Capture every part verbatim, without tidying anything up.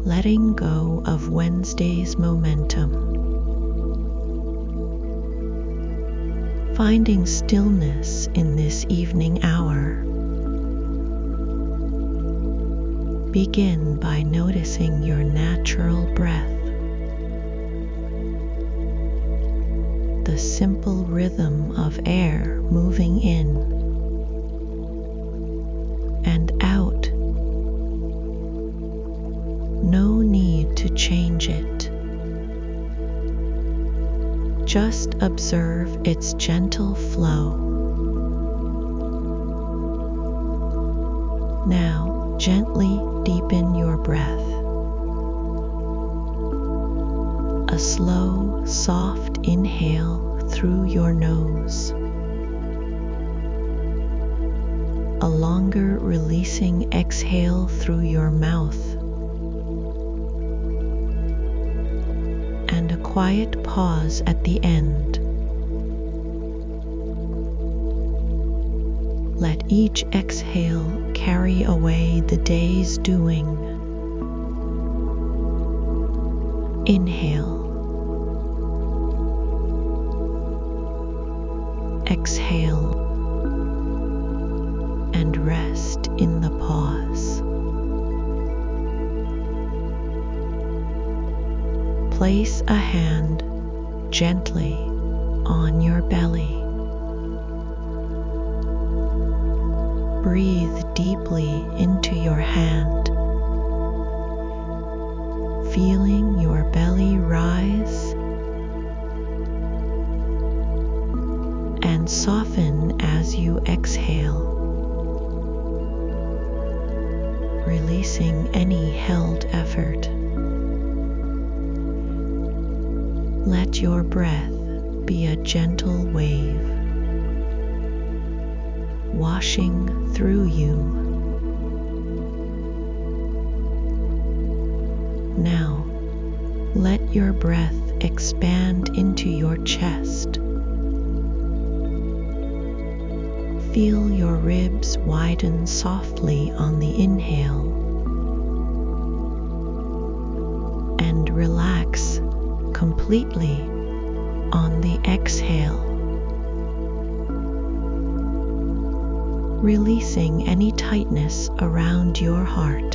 letting go of Wednesday's momentum. Finding stillness in this evening hour. Begin by noticing your natural breath, the simple rhythm of air moving in and out. No need to change it. Just observe its gentle flow. Now, gently deepen your breath. A slow, soft inhale through your nose. A longer releasing exhale through your mouth. And a quiet pause at the end. Let each exhale carry away the day's doing. Inhale. Exhale. And rest in the pause. Place a hand gently on your belly. Breathe deeply into your hand, feeling your belly rise and soften as you exhale, releasing any held effort. Let your breath be a gentle wave, washing through you. Now, let your breath expand into your chest. Feel your ribs widen softly on the inhale and relax completely on the exhale, releasing any tightness around your heart.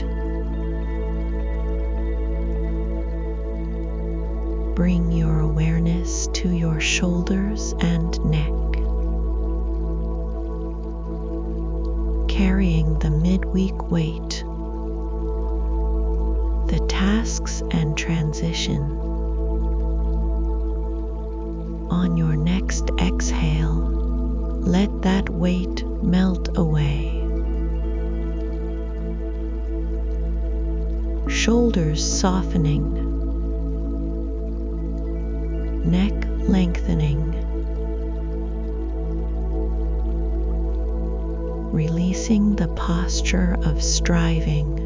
Bring your awareness to your shoulders and neck, carrying the midweek weight, the tasks and transition. On your next exhale, let that weight melt away. Shoulders softening, neck lengthening, releasing the posture of striving.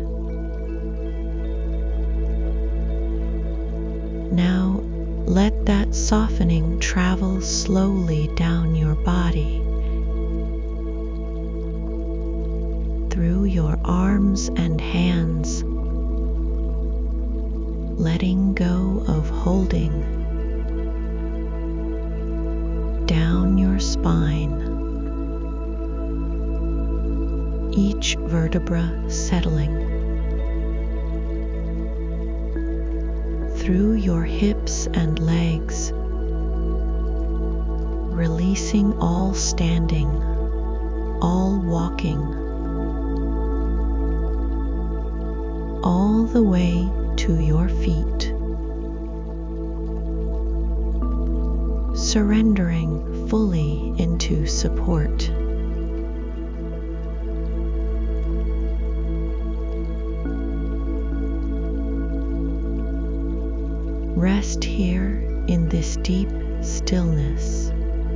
Now, let that softening travel slowly down your body, through your arms and hands, letting go of holding, down your spine, each vertebra settling, through your hips and legs, releasing all standing, all walking, all the way to your feet, surrendering fully into support. Rest here in this deep stillness.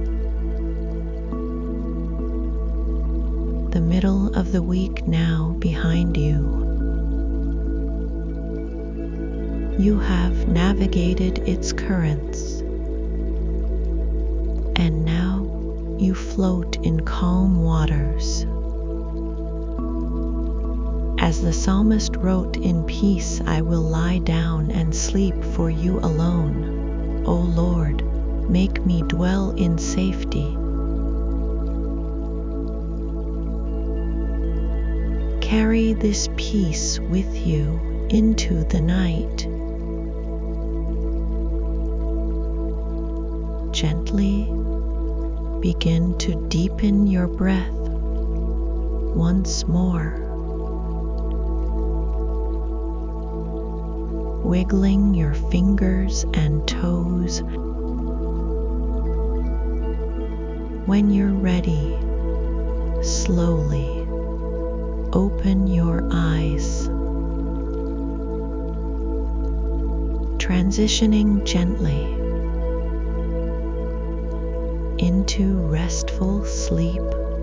The middle of the week now behind you. You have navigated its currents, and now you float in calm waters. As As the psalmist wrote, "In peace I will lie down and sleep, for you alone, O Lord, make me dwell in safety." Carry this peace with you into the night. Gently begin to deepen your breath once more, wiggling your fingers and toes. When you're ready, slowly open your eyes, transitioning gently into restful sleep